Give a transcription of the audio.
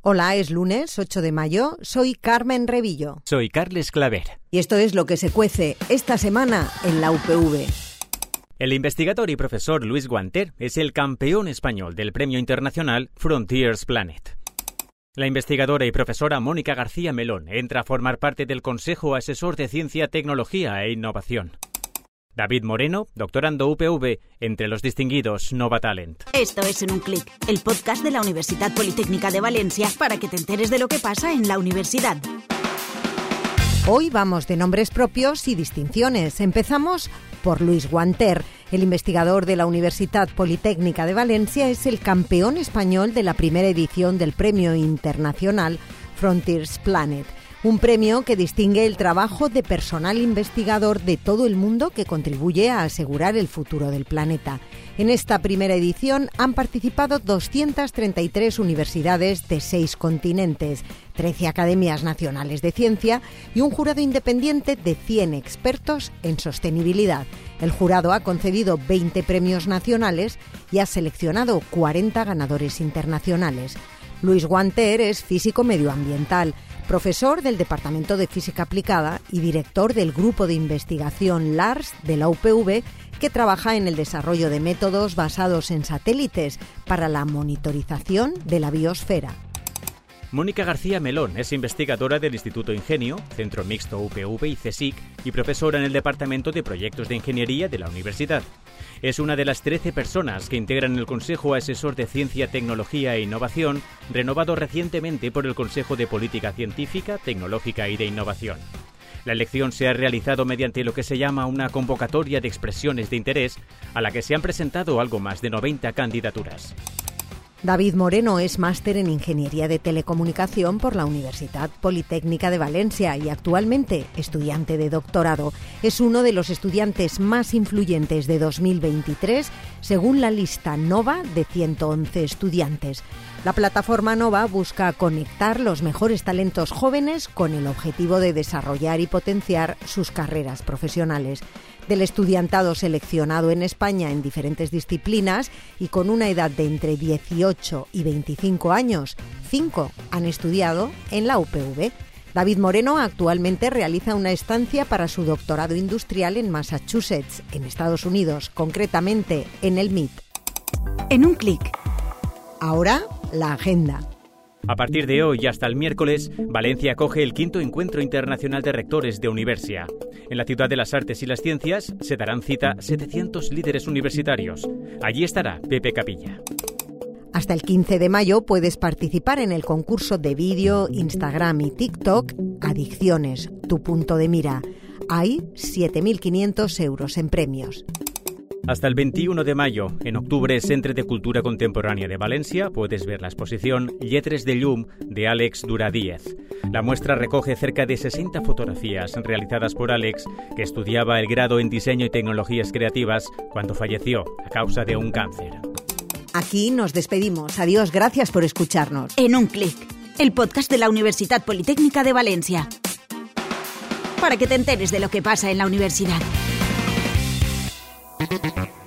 Hola, es lunes 8 de mayo, soy Carmen Revillo. Soy Carles Claver. Y esto es lo que se cuece esta semana en la UPV. El investigador y profesor Luis Guanter es el campeón español del premio internacional Frontiers Planet. La investigadora y profesora Mónica García Melón entra a formar parte del Consejo Asesor de Ciencia, Tecnología e Innovación. David Moreno, doctorando UPV, entre los distinguidos Nova Talent. Esto es En un clic, el podcast de la Universidad Politécnica de Valencia para que te enteres de lo que pasa en la universidad. Hoy vamos de nombres propios y distinciones. Empezamos por Luis Guanter. El investigador de la Universidad Politécnica de Valencia es el campeón español de la primera edición del Premio Internacional Frontiers Planet. Un premio que distingue el trabajo de personal investigador de todo el mundo que contribuye a asegurar el futuro del planeta. En esta primera edición han participado 233 universidades de 6 continentes, 13 academias nacionales de ciencia y un jurado independiente de 100 expertos en sostenibilidad. El jurado ha concedido 20 premios nacionales y ha seleccionado 40 ganadores internacionales. Luis Guanter es físico medioambiental, profesor del Departamento de Física Aplicada y director del Grupo de Investigación LARS de la UPV, que trabaja en el desarrollo de métodos basados en satélites para la monitorización de la biosfera. Mónica García Melón es investigadora del Instituto Ingenio, Centro Mixto UPV y CSIC, y profesora en el Departamento de Proyectos de Ingeniería de la universidad. Es una de las 13 personas que integran el Consejo Asesor de Ciencia, Tecnología e Innovación, renovado recientemente por el Consejo de Política Científica, Tecnológica y de Innovación. La elección se ha realizado mediante lo que se llama una convocatoria de expresiones de interés, a la que se han presentado algo más de 90 candidaturas. David Moreno es máster en Ingeniería de Telecomunicación por la Universidad Politécnica de Valencia y actualmente estudiante de doctorado. Es uno de los estudiantes más influyentes de 2023, según la lista Nova de 111 estudiantes. La plataforma Nova busca conectar los mejores talentos jóvenes con el objetivo de desarrollar y potenciar sus carreras profesionales. Del estudiantado seleccionado en España en diferentes disciplinas y con una edad de entre 18 y 25 años, 5 han estudiado en la UPV. David Moreno actualmente realiza una estancia para su doctorado industrial en Massachusetts, en Estados Unidos, concretamente en el MIT. En un clic. Ahora, la agenda. A partir de hoy y hasta el miércoles, Valencia acoge el 5º Encuentro Internacional de Rectores de Universia. En la Ciudad de las Artes y las Ciencias se darán cita 700 líderes universitarios. Allí estará Pepe Capilla. Hasta el 15 de mayo puedes participar en el concurso de vídeo, Instagram y TikTok Adicciones, tu punto de mira. Hay 7.500 euros en premios. Hasta el 21 de mayo, en octubre, Centre de Cultura Contemporánea de Valencia, puedes ver la exposición Lletres de Llum de Àlex Duradíez. La muestra recoge cerca de 60 fotografías realizadas por Àlex, que estudiaba el grado en Diseño y Tecnologías Creativas cuando falleció a causa de un cáncer. Aquí nos despedimos. Adiós, gracias por escucharnos. En un clic, el podcast de la Universidad Politécnica de Valencia. Para que te enteres de lo que pasa en la universidad.